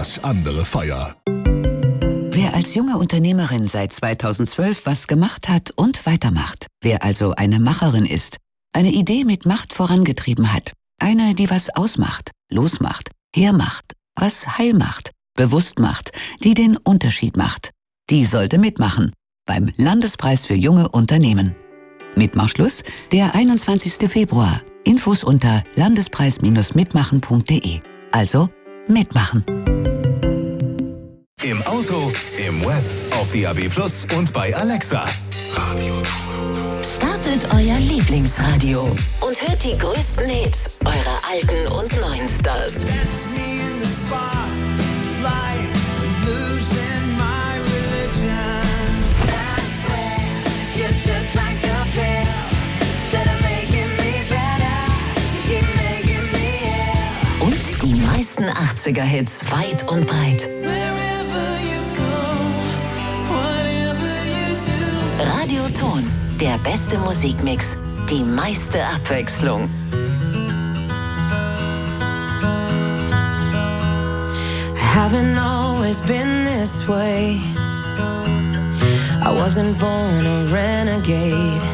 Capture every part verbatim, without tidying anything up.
was andere Feuer. Wer als junge Unternehmerin seit zweitausendzwölf was gemacht hat und weitermacht. Wer also eine Macherin ist, eine Idee mit Macht vorangetrieben hat. Eine, die was ausmacht, losmacht, hermacht, was heil macht, bewusst macht, die den Unterschied macht. Die sollte mitmachen beim Landespreis für junge Unternehmen. Mitmachschluss der einundzwanzigster Februar. Infos unter landespreis Bindestrich mitmachen Punkt de. Also mitmachen. Im Auto, im Web, auf D A B Plus und bei Alexa. Radio. Startet euer Lieblingsradio und hört die größten Hits eurer alten und neuen Stars. Und die meisten achtziger-Hits weit und breit. Radio Ton, der beste Musikmix, die meiste Abwechslung. Haven't always been this way. I wasn't born a renegade.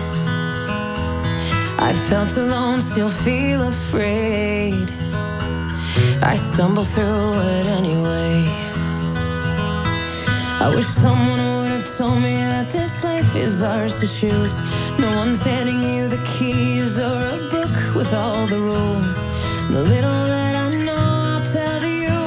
I felt alone, still feel afraid. I stumble through it anyway. I wish someone would have told me that this life is ours to choose. No one's handing you the keys or a book with all the rules. The little that I know I'll tell you.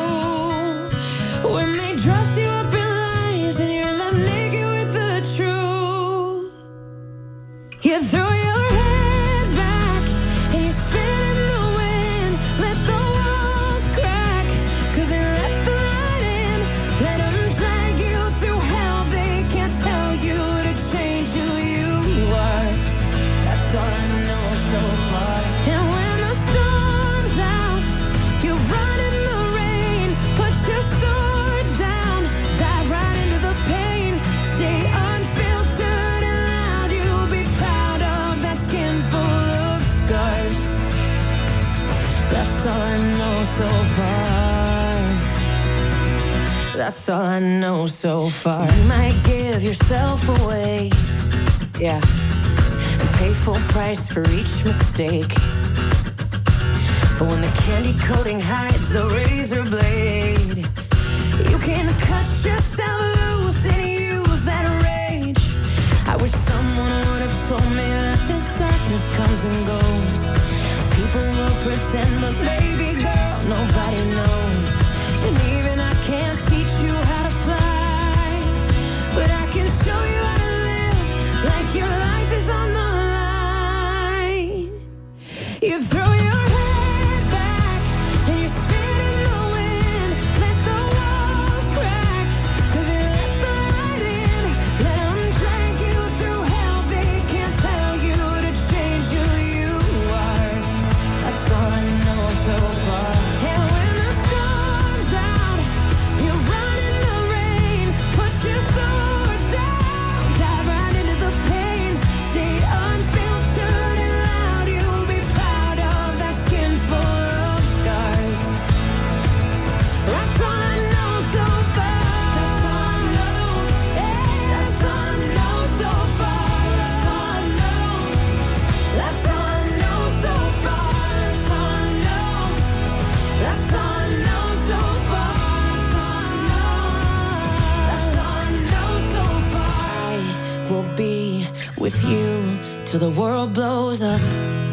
When they dress you up in lies and you're left naked with the truth, you throw your head back and you spin in the wind. Let the walls crack, cause it lets the light in. Let them drag you through hell. They can't tell you to change who you are. That's all I know so far. And when the storm's out, you run in the rain. Put your sword down, dive right into the pain. Stay unfiltered and loud. You'll be proud of that skin full of scars. That's all I know so far. That's all I know so far. So you might give yourself away, yeah, and pay full price for each mistake. But when the candy coating hides the razor blade, you can cut yourself loose and use that rage. I wish someone would have told me that this darkness comes and goes. People will pretend, but baby girl, nobody knows. And even I can't teach you how to fly, but I can show you how to live like your life is on the line. You throw your head back and you spin in the wind. Let the walls crack, cause it lets the light in. Let them drag you through hell. They can't tell you to change who you are. That's all I know so far. And when the storm's out, you run in the rain. Put your sword down, dive right into the pain. Stay unfiltered and loud. You'll be proud of that skin full of scars. That's all I know so far. That's all I know. Hey, that's all I know so far. That's all I know. That's all I know so far. That's all I know. That's all I know so far. That's all I know. That's all I know so far. I will be with you till the world blows up.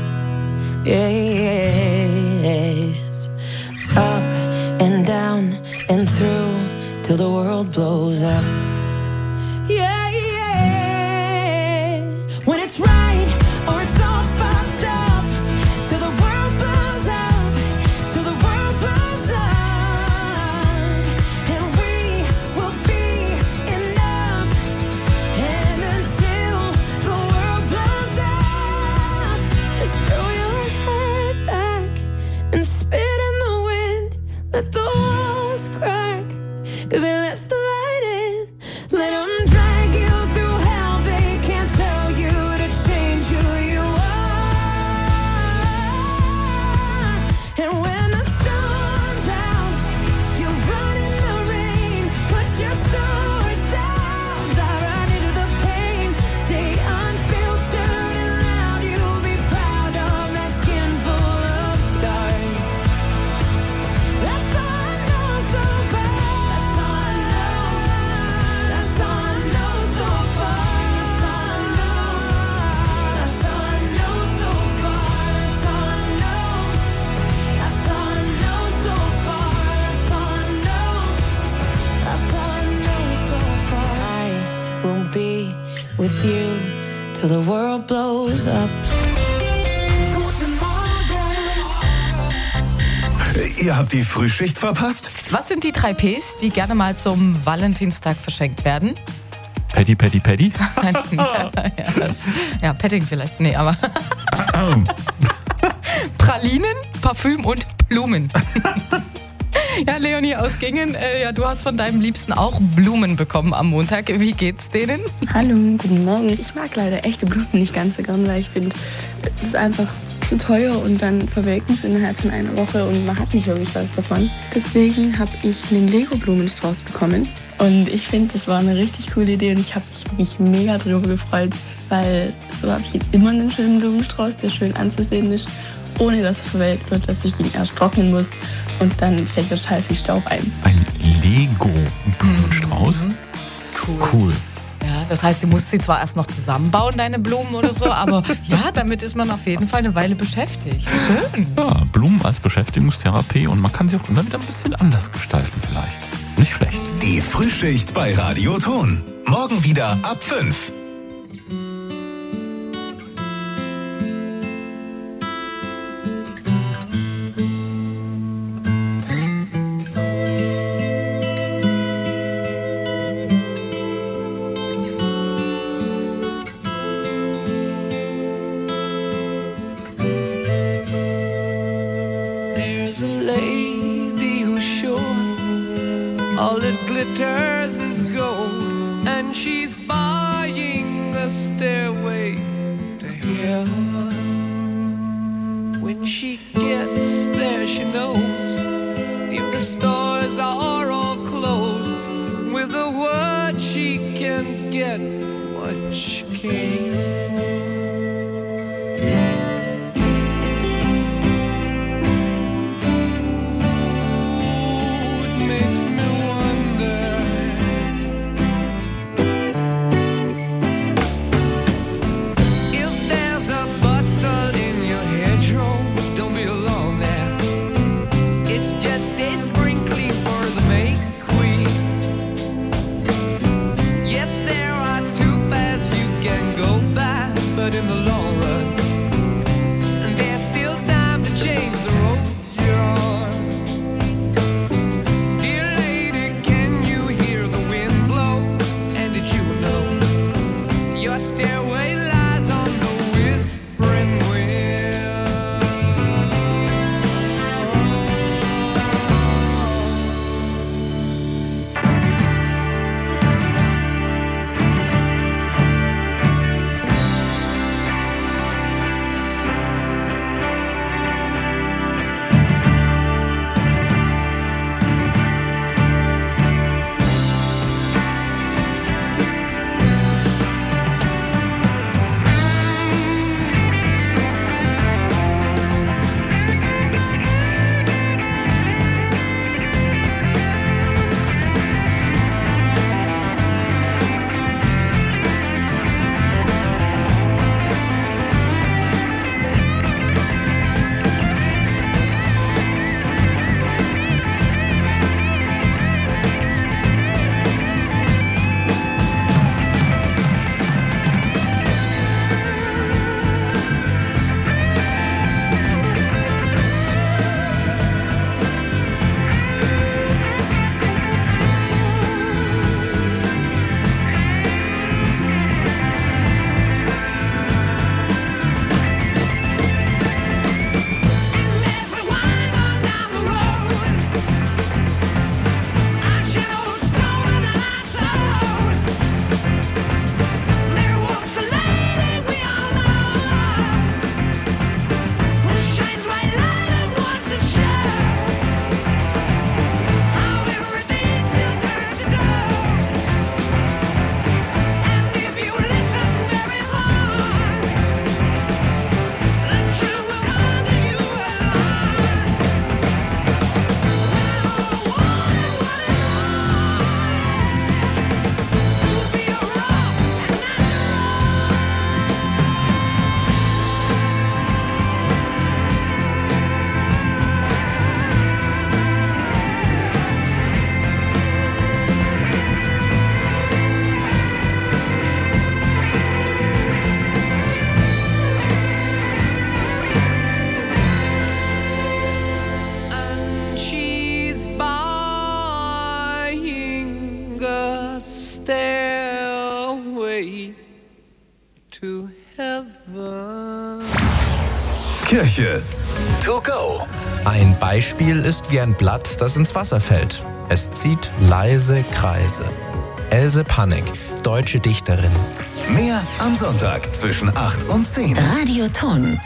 Yes. Up and down and through till the world blows up. Yeah, yeah. When it's right or it's all fucked up, till the world blows up, till the world blows up, and we will be enough. And until the world blows up, just throw your head back and spit in the wind. Let the walls crack, cause it lets the light in. Let them drag you through hell. They can't tell you to change who you are. And when the storm's out, you run in the with you till the world blows up. Guten Morgen. Ihr habt die Frühschicht verpasst? Was sind die drei Ps, die gerne mal zum Valentinstag verschenkt werden? Paddy, Paddy, Paddy? ja, das, ja, Petting vielleicht. Nee, aber Pralinen, Parfüm und Blumen. Ja, Leonie aus Gingen, äh, ja, du hast von deinem Liebsten auch Blumen bekommen am Montag. Wie geht's denen? Hallo, guten Morgen. Ich mag leider echte Blumen nicht ganz so gern, weil ich finde, es ist einfach zu teuer und dann verwelken sie innerhalb von einer Woche und man hat nicht wirklich was davon. Deswegen habe ich einen Lego-Blumenstrauß bekommen und ich finde, das war eine richtig coole Idee und ich habe mich wirklich mega drüber gefreut, weil so habe ich jetzt immer einen schönen Blumenstrauß, der schön anzusehen ist, ohne dass er verwelkt wird, dass ich ihn erst trocknen muss und dann fällt total viel Staub ein. Ein Lego-Blumenstrauß? Mhm. Cool. Cool. Ja, das heißt, du musst sie zwar erst noch zusammenbauen, deine Blumen oder so, aber ja, damit ist man auf jeden Fall eine Weile beschäftigt. Schön. Ja, Blumen als Beschäftigungstherapie und man kann sie auch immer wieder ein bisschen anders gestalten vielleicht. Nicht schlecht. Die Frühschicht bei Radio Ton. Morgen wieder ab fünf. There's a lady who's sure all that glitters is gold, and she's buying a stairway to heaven. When she gets there, she knows if the stores are all closed, with a word she can get what she came for. Just a sprinkling for the May Queen. Yes, there are two paths you can go by. Kirche to go. Ein Beispiel ist wie ein Blatt, das ins Wasser fällt. Es zieht leise Kreise. Else Pannek, deutsche Dichterin. Mehr am Sonntag zwischen acht und zehn. Radioton.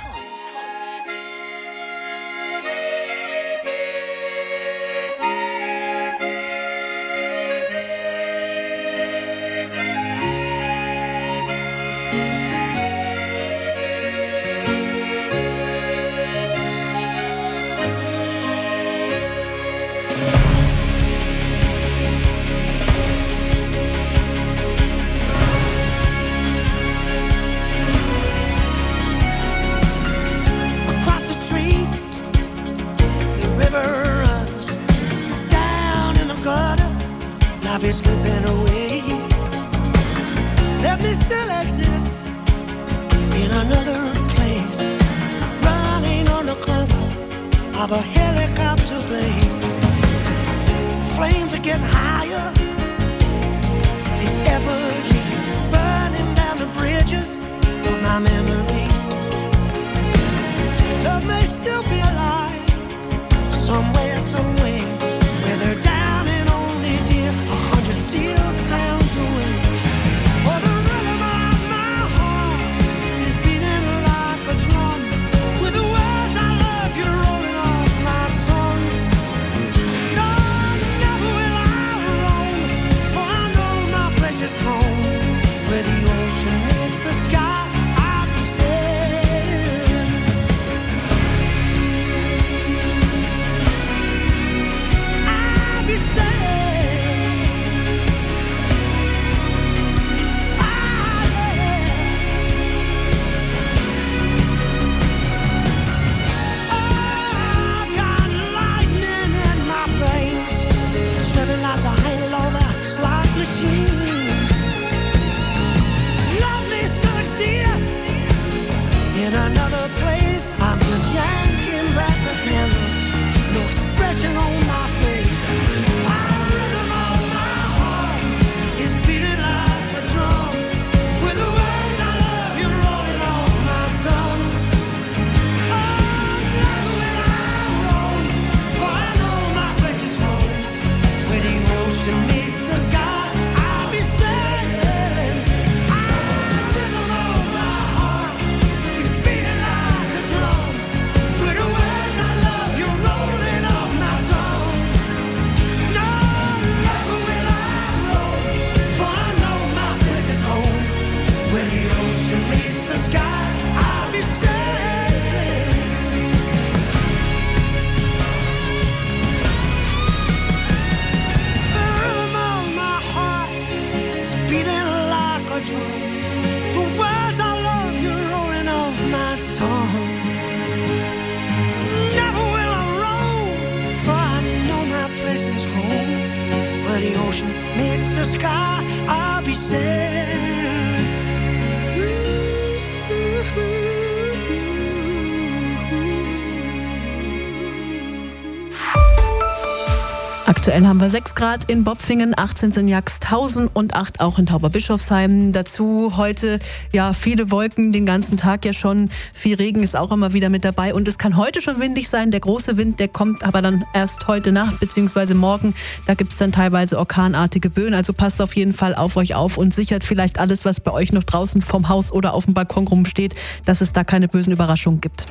Aktuell haben wir sechs Grad in Bopfingen, achtzehn in Jagsthausen und acht auch in Tauberbischofsheim. Dazu heute ja viele Wolken, den ganzen Tag ja schon. Viel Regen ist auch immer wieder mit dabei. Und es kann heute schon windig sein. Der große Wind, der kommt aber dann erst heute Nacht bzw. morgen. Da gibt es dann teilweise orkanartige Böen. Also passt auf jeden Fall auf euch auf und sichert vielleicht alles, was bei euch noch draußen vom Haus oder auf dem Balkon rumsteht, dass es da keine bösen Überraschungen gibt.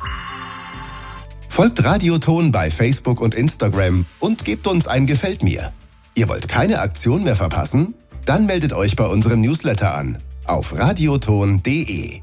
Folgt Radioton bei Facebook und Instagram und gebt uns ein Gefällt mir. Ihr wollt keine Aktion mehr verpassen? Dann meldet euch bei unserem Newsletter an auf radioton punkt de.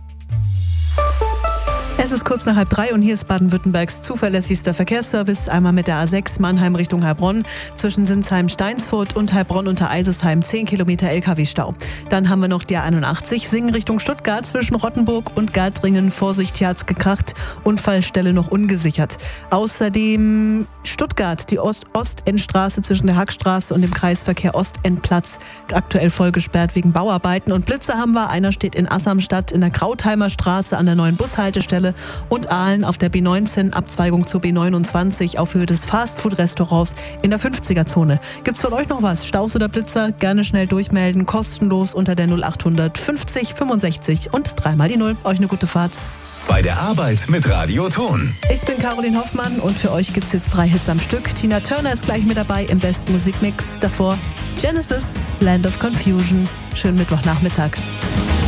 Es ist kurz nach halb drei und hier ist Baden-Württembergs zuverlässigster Verkehrsservice. Einmal mit der A sechs Mannheim Richtung Heilbronn, zwischen Sinsheim-Steinsfurt und Heilbronn unter Eisesheim zehn Kilometer L K W-Stau. Dann haben wir noch die A einundachtzig Singen Richtung Stuttgart, zwischen Rottenburg und Gartringen. Vorsicht, hier hat's gekracht. Unfallstelle noch ungesichert. Außerdem Stuttgart, die Ost- Ostendstraße zwischen der Hackstraße und dem Kreisverkehr Ostendplatz. Aktuell voll gesperrt wegen Bauarbeiten. Und Blitze haben wir. Einer steht in Assamstadt in der Krautheimer Straße an der neuen Bushaltestelle. Und Aalen auf der B neunzehn, Abzweigung zur B neunundzwanzig auf Höhe des Fastfood-Restaurants in der fünfziger-Zone. Gibt's von euch noch was? Staus oder Blitzer? Gerne schnell durchmelden, kostenlos unter der null achthundert fünfzig fünfundsechzig und dreimal die Null. Euch eine gute Fahrt. Bei der Arbeit mit Radio Ton. Ich bin Caroline Hoffmann und für euch gibt's jetzt drei Hits am Stück. Tina Turner ist gleich mit dabei im besten Musikmix. Davor Genesis, Land of Confusion. Schönen Mittwochnachmittag.